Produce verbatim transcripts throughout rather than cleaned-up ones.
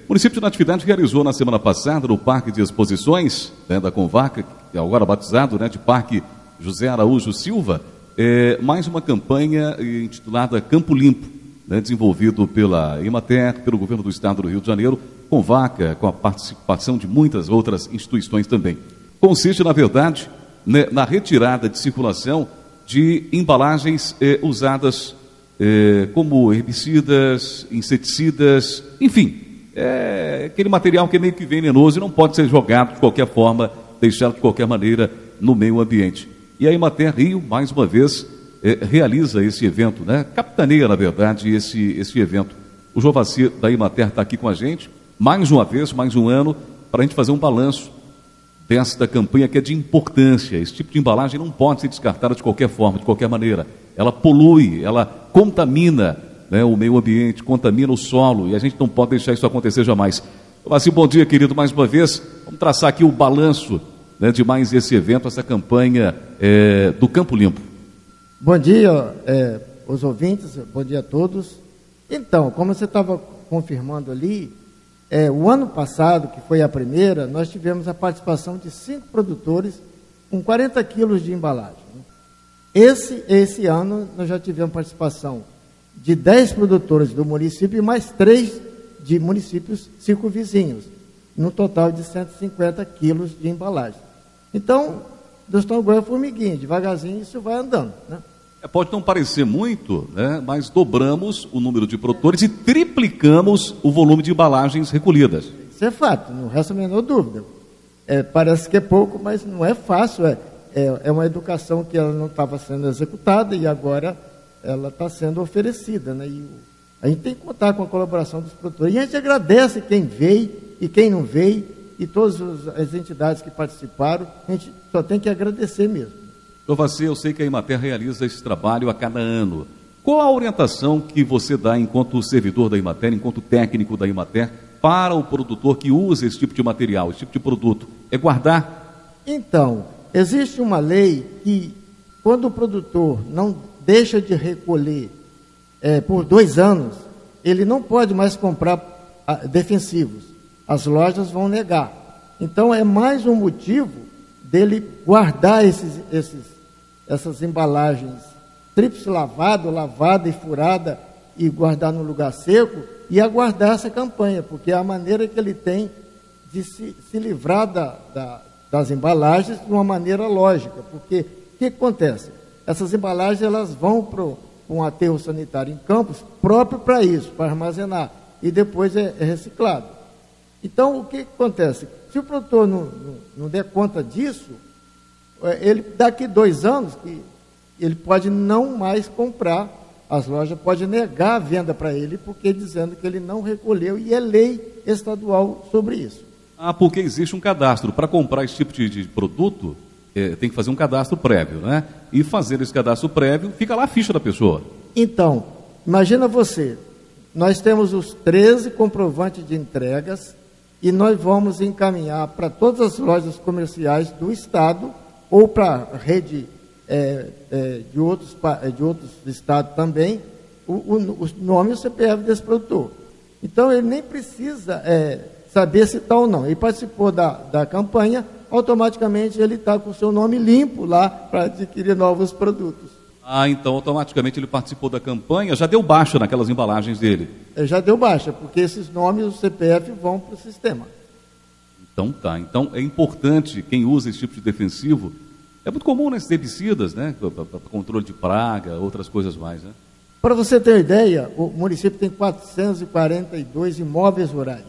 município de Natividade realizou na semana passada, no Parque de Exposições, né, da Convaca, que é agora batizado, né, de Parque José Araújo Silva, é, mais uma campanha intitulada Campo Limpo, né, desenvolvido pela Emater, pelo governo do estado do Rio de Janeiro, Convaca, com a participação de muitas outras instituições também. Consiste, na verdade, né, na retirada de circulação de embalagens eh, usadas eh, como herbicidas, inseticidas, enfim, é aquele material que é meio que venenoso e não pode ser jogado de qualquer forma, deixado de qualquer maneira no meio ambiente. E a Emater Rio, mais uma vez, eh, realiza esse evento, né? Capitaneia, na verdade, esse, esse evento. O Jovacir da Emater está aqui com a gente, mais uma vez, mais um ano, para a gente fazer um balanço desta campanha que é de importância. Esse tipo de embalagem não pode ser descartada de qualquer forma, de qualquer maneira. Ela polui, ela contamina, né, o meio ambiente, contamina o solo, e a gente não pode deixar isso acontecer jamais. Assim, bom dia, querido, mais uma vez. Vamos traçar aqui o balanço, né, de mais esse evento, essa campanha é, do Campo Limpo. Bom dia, é, os ouvintes, bom dia a todos. Então, como você estava confirmando ali, É, o ano passado, que foi a primeira, nós tivemos a participação de cinco produtores com quarenta quilos de embalagem. Esse, esse ano, nós já tivemos participação de dez produtores do município e mais três de municípios circunvizinhos, no total de cento e cinquenta quilos de embalagem. Então, nós estamos igual a formiguinha, devagarzinho isso vai andando, né? É, pode não parecer muito, né, mas dobramos o número de produtores e triplicamos o volume de embalagens recolhidas. Isso é fato, não resta a menor dúvida. É, parece que é pouco, mas não é fácil. É, é, é uma educação que ela não estava sendo executada e agora ela está sendo oferecida, né? E a gente tem que contar com a colaboração dos produtores. E a gente agradece quem veio e quem não veio e todas as entidades que participaram. A gente só tem que agradecer mesmo. Jovacir, eu sei que a Emater realiza esse trabalho a cada ano. Qual a orientação que você dá enquanto servidor da Emater, enquanto técnico da Emater, para o produtor que usa esse tipo de material, esse tipo de produto? É guardar? Então, existe uma lei que, quando o produtor não deixa de recolher é, por dois anos, ele não pode mais comprar a, defensivos. As lojas vão negar. Então, é mais um motivo dele guardar esses, esses essas embalagens tríplice lavado, lavada e furada e guardar no lugar seco e aguardar essa campanha, porque é a maneira que ele tem de se, se livrar da, da, das embalagens de uma maneira lógica, porque o que acontece? Essas embalagens elas vão para um aterro sanitário em Campos próprio para isso, para armazenar, e depois é, é reciclado. Então, o que acontece? Se o produtor não, não, não der conta disso, ele, daqui dois anos, que ele pode não mais comprar, as lojas podem negar a venda para ele, porque dizendo que ele não recolheu, e é lei estadual sobre isso. Ah, porque existe um cadastro. Para comprar esse tipo de, de produto, é, tem que fazer um cadastro prévio, né? E fazendo esse cadastro prévio, fica lá a ficha da pessoa. Então, imagina você, nós temos os treze comprovantes de entregas, e nós vamos encaminhar para todas as lojas comerciais do estado, ou para a rede é, é, de, outros, de outros estados também, o, o, o nome e o C P F desse produtor. Então, ele nem precisa é, saber se está ou não. Ele participou da, da campanha, automaticamente ele está com o seu nome limpo lá para adquirir novos produtos. Ah, então automaticamente ele participou da campanha, já deu baixa naquelas embalagens dele. É, já deu baixa, porque esses nomes e o C P F vão para o sistema. Então tá, então é importante quem usa esse tipo de defensivo, é muito comum nesses herbicidas, né, para controle de praga, outras coisas mais, né? Para você ter uma ideia, o município tem quatrocentos e quarenta e dois imóveis rurais,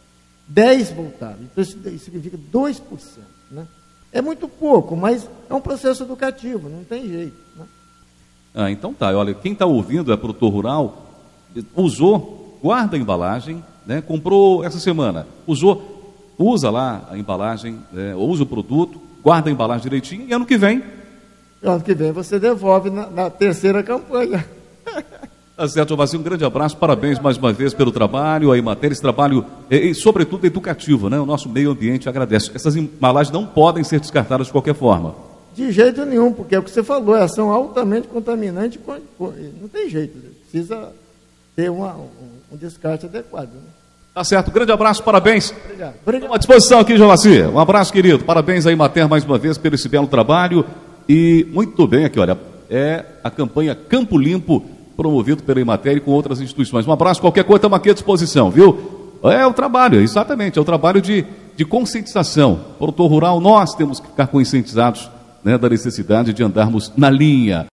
dez voltaram, então isso significa dois por cento, né? É muito pouco, mas é um processo educativo, não tem jeito, né? Ah, então tá, olha, quem está ouvindo é produtor rural, usou, guarda a embalagem, né, comprou essa semana, usou, usa lá a embalagem, é, usa o produto, guarda a embalagem direitinho e ano que vem... Ano que vem você devolve na, na terceira campanha. Tá certo, Jovacir, um grande abraço, parabéns mais uma vez pelo trabalho, a Emater, esse trabalho, e, e sobretudo educativo, né? O nosso meio ambiente agradece. Essas embalagens não podem ser descartadas de qualquer forma. De jeito nenhum, porque é o que você falou, elas são altamente contaminantes, não tem jeito, precisa ter uma, um, um descarte adequado, né? Tá certo, grande abraço, parabéns. Obrigado. Obrigado. Estou à disposição aqui, Joaci. Um abraço, querido. Parabéns aí, Emater, mais uma vez, pelo esse belo trabalho. E muito bem aqui, olha, é a campanha Campo Limpo, promovido pela Emater e com outras instituições. Um abraço, qualquer coisa, estamos aqui à disposição, viu? É o trabalho, exatamente, é o trabalho de, de conscientização. Produtor rural, nós temos que ficar conscientizados, né, da necessidade de andarmos na linha.